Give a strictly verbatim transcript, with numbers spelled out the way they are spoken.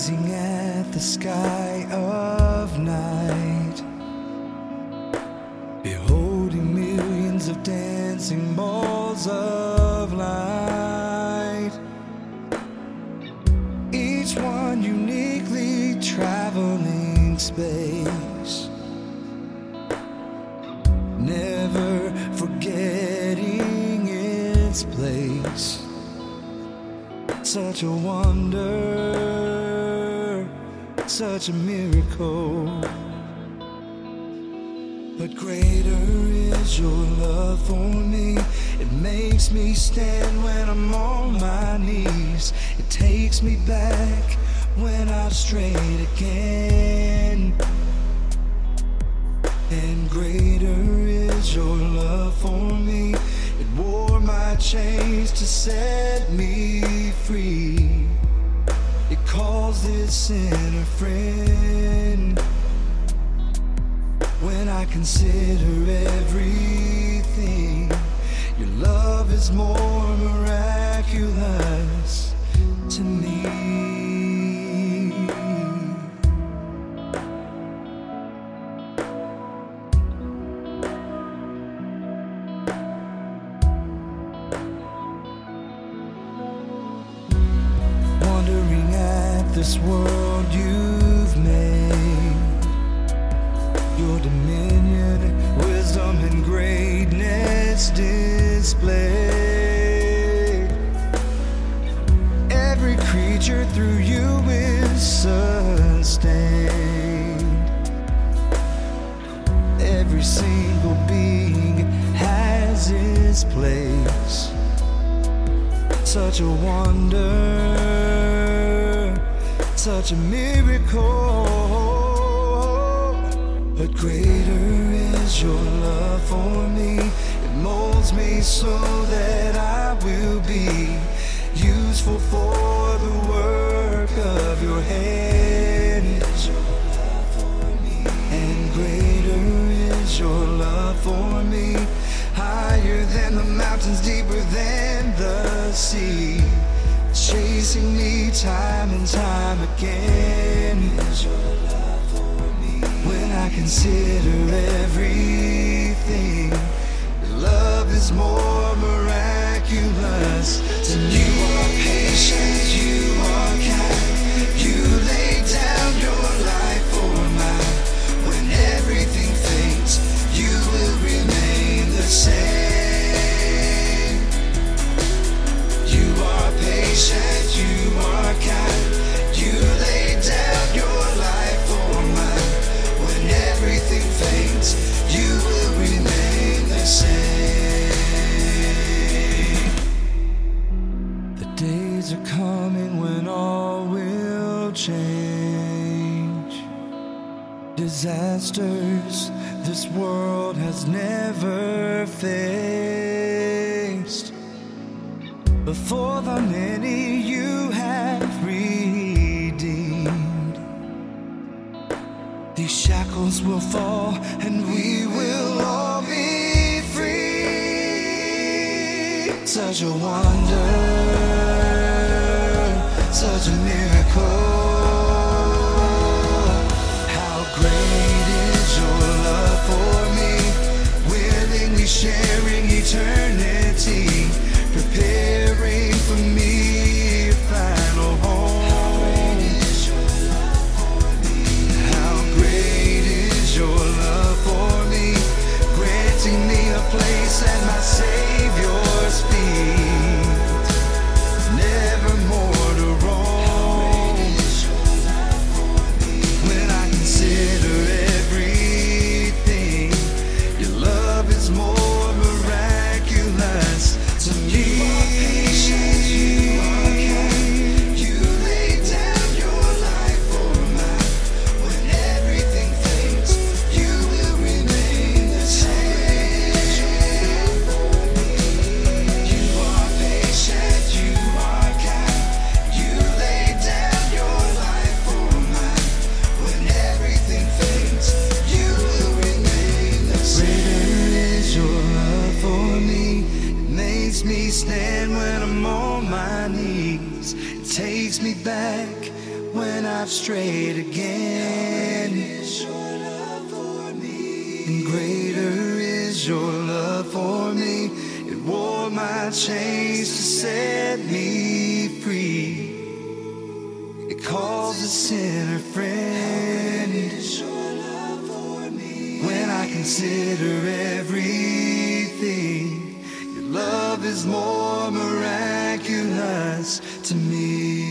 gazing at the sky of night, beholding millions of dancing balls of light, each one uniquely traveling space, never forgetting its place. Such a wonder, such a miracle. But greater is your love for me. It makes me stand when I'm on my knees. It takes me back when I've strayed again. And greater is your love for me. It wore my chains to set me free. It calls this sinner friend. When I consider everything, your love is more miraculous to me. Wondering at this world you've made, your dominion, wisdom, and greatness displayed. Every creature through you is sustained. Every single being has its place. Such a wonder, such a miracle. But greater is your love for me. It molds me so that I will be useful for the work of your hand. And greater is your love for me. Higher than the mountains, deeper than the sea, chasing me time and time again. When I consider everything, love is more miraculous to me. You are patient, you are kind. You lay down your life for mine. When everything fades, you will remain the same. You are patient, you are kind. You lay down your life for mine. When everything fades, you will remain the same. The days are coming when all will change. Disasters this world has never faced. But for the many you have redeemed, these shackles will fall and we will all be free. Such a wonder, such a miracle. How great is your love for me, willingly sharing eternity, preparing for me a final home. How great is your love for me, granting me a place at my Savior's feet, never more to roam. When I consider everything, your love is more miraculous to me. You lay down your life for mine. When everything fades, you will remain the same. You are patient, you are kind. You lay down your life for mine. When everything fades, you will remain the same. Greater is your love for me. It makes me stand when I'm on my knees. It takes me back when I've strayed again. And greater is your love for me. It wore my chains to set me free. It calls a sinner friend. When I consider everything, your love is more miraculous to me.